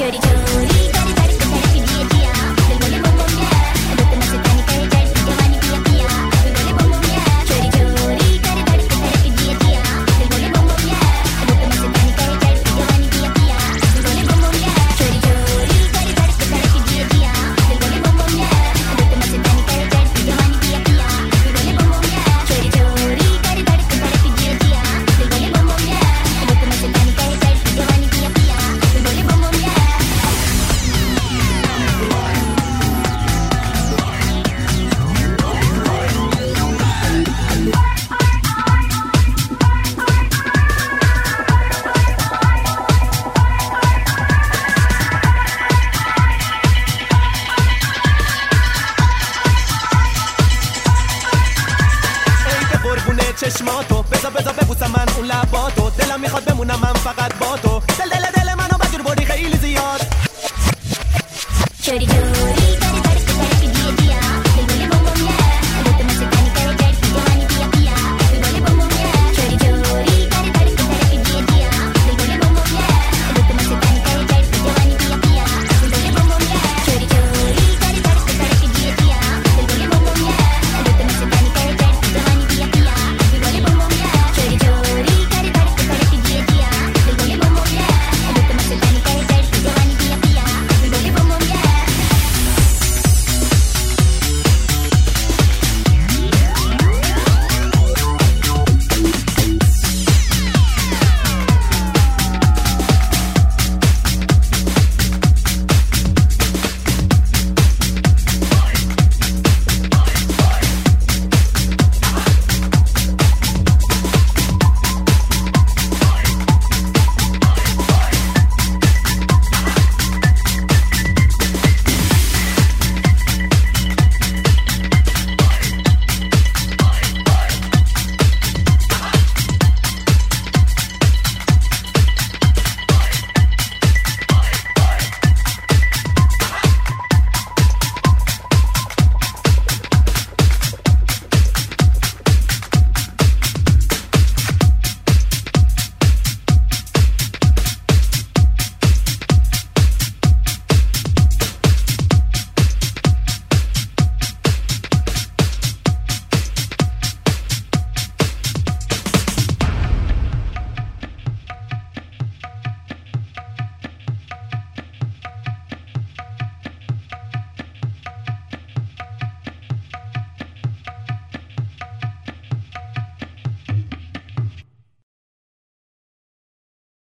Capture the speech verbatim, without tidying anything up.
चोरी चोरी कर धड़क धड़क जिया जिया दिल बोले बम बम या रुत न सतानी करे चढ़ जवानी पिया पिया दिल बोले बम बम या चोरी चोरी कर धड़क धड़क जिया जिया दिल बोले बम बम या रुत न सतानी करे चढ़ जवानी पिया पिया दिल बोले बम बम या चोरी चोरी कर धड़क धड़क जिया जिया दिल बोले बम बम या रुत न सतानी करे चढ़ जवानी पिया पिया दिल बोले बम बम या चोरी चोरी कर धड़क धड़क जिया जिया दिल बोले बम बम या रुत न सतानी करे चढ़ जवानी पिया पिया दिल बोले बम बम या چشماتو بزا بزا ببوسم من اون لباتو دلم میخواد بمونم من فقط با تو دل دل دل منو بجور بردی خیلی زیاد چوری چوری